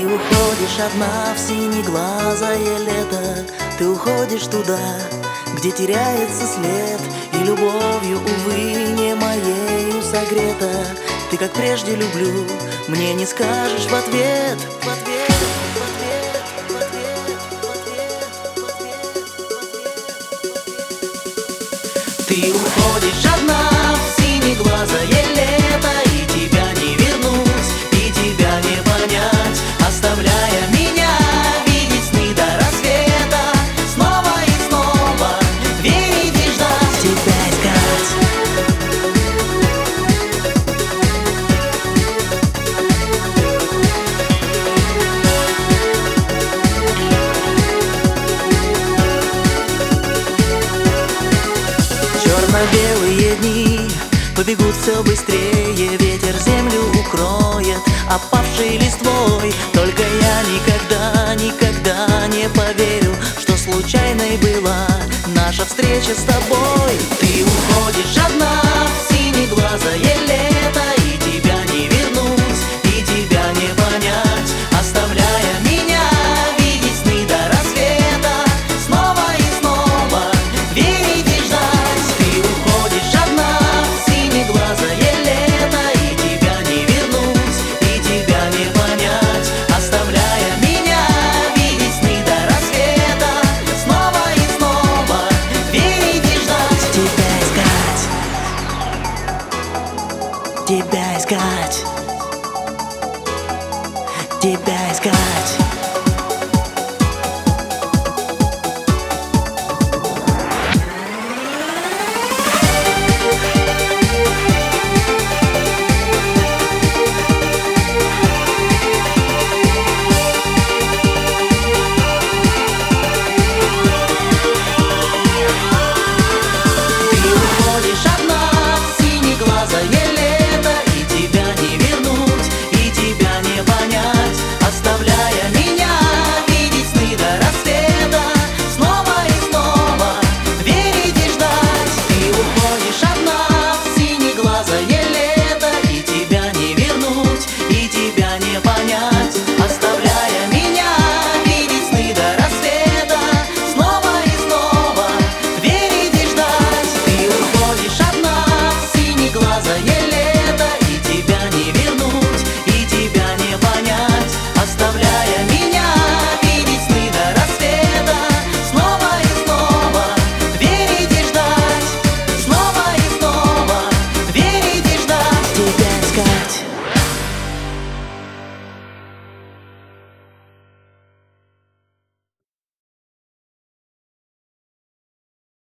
Ты уходишь одна в синеглазое лето. Ты уходишь туда, где теряется след, и любовью, увы, не моею согрета. Ты, как прежде, люблю, мне не скажешь в ответ. Ты уходишь одна в синеглазое лето, и тебя не вернуть, и тебя не понять, оставляя меня видеть сны до рассвета. Снова и снова верить и ждать, тебя искать. Черно-белые дни побегут все быстрее, ветер землю укроет опавшей листвой. Только я никогда, никогда не поверю, что случайной была наша встреча с тобой. Ты уходишь одна в синеглазое лето, и тебя не вернуть, и тебя не понять, оставляя меня видеть сны до рассвета. Снова и снова верить и ждать. Ты уходишь одна в синеглазое лето, и тебя не вернуть, и тебя не понять, оставляя меня видеть сны до рассвета. Снова и снова верить и ждать, тебя искать, тебя искать, тебя искать.